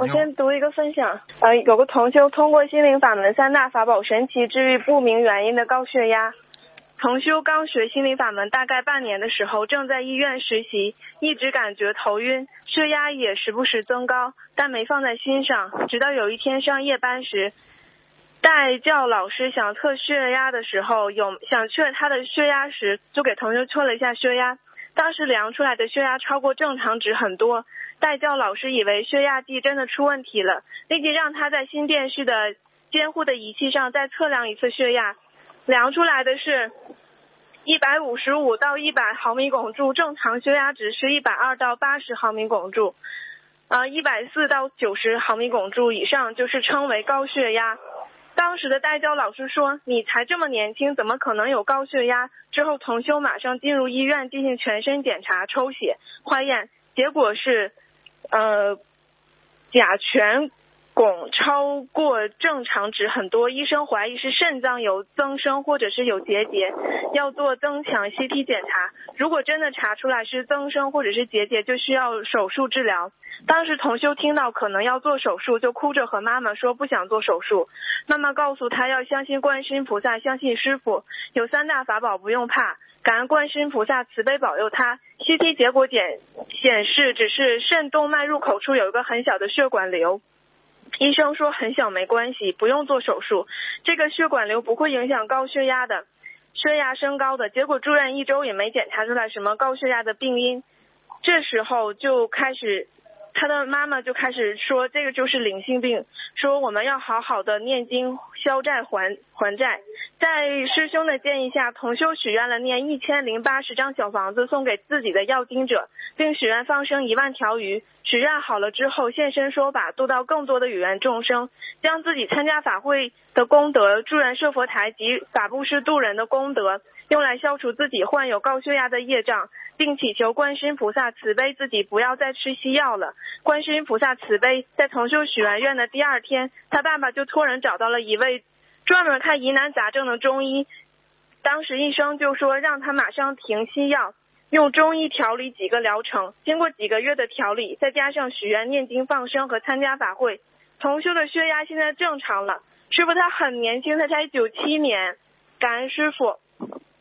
我先读一个分享。有个同修通过心灵法门3大法宝神奇治愈不明原因的高血压。同修刚学心灵法门大概半年的时候，正在医院实习，一直感觉头晕，血压也时不时增高，但没放在心上。直到有一天上夜班时，带教老师想测血压的时候，想测他的血压时，就给同修测了一下血压。当时量出来的血压超过正常值很多，带教老师以为血压计真的出问题了，立即让他在心电室的监护的仪器上再测量一次血压，量出来的是155到100毫米汞柱，正常血压值是120到80毫米汞柱，140到90毫米汞柱以上就是称为高血压。当时的带教老师说，你才这么年轻，怎么可能有高血压？之后同修马上进入医院进行全身检查，抽血化验，结果是甲醛汞超过正常值很多，医生怀疑是肾脏有增生或者是有结节，要做增强 CT 检查。如果真的查出来是增生或者是结节，就需要手术治疗。当时同修听到可能要做手术，就哭着和妈妈说不想做手术。妈妈告诉他要相信观世音菩萨，相信师父，有3大法宝不用怕，感恩观世音菩萨慈悲保佑他。CT 结果显示只是肾动脉入口处有一个很小的血管瘤，医生说很小没关系，不用做手术，这个血管瘤不会影响高血压的，血压升高的。结果住院1周也没检查出来什么高血压的病因。这时候就开始他的妈妈就开始说这个就是灵性病，说我们要好好的念经消债还债。在师兄的建议下，同修许愿了念1080张小房子送给自己的要经者，并许愿放生1万条鱼。许愿好了之后现身说法，度到更多的有缘众生，将自己参加法会的功德、助人设佛台及法布施度人的功德用来消除自己患有高血压的业障，并祈求观世音菩萨慈悲自己不要再吃西药了。观世音菩萨慈悲，在同修许完愿的第2天，他爸爸就托人找到了一位专门看疑难杂症的中医。当时医生就说让他马上停西药，用中医调理几个疗程。经过几个月的调理，再加上许愿念经放生和参加法会，同修的血压现在正常了。师父他很年轻，他才97年，感恩师父。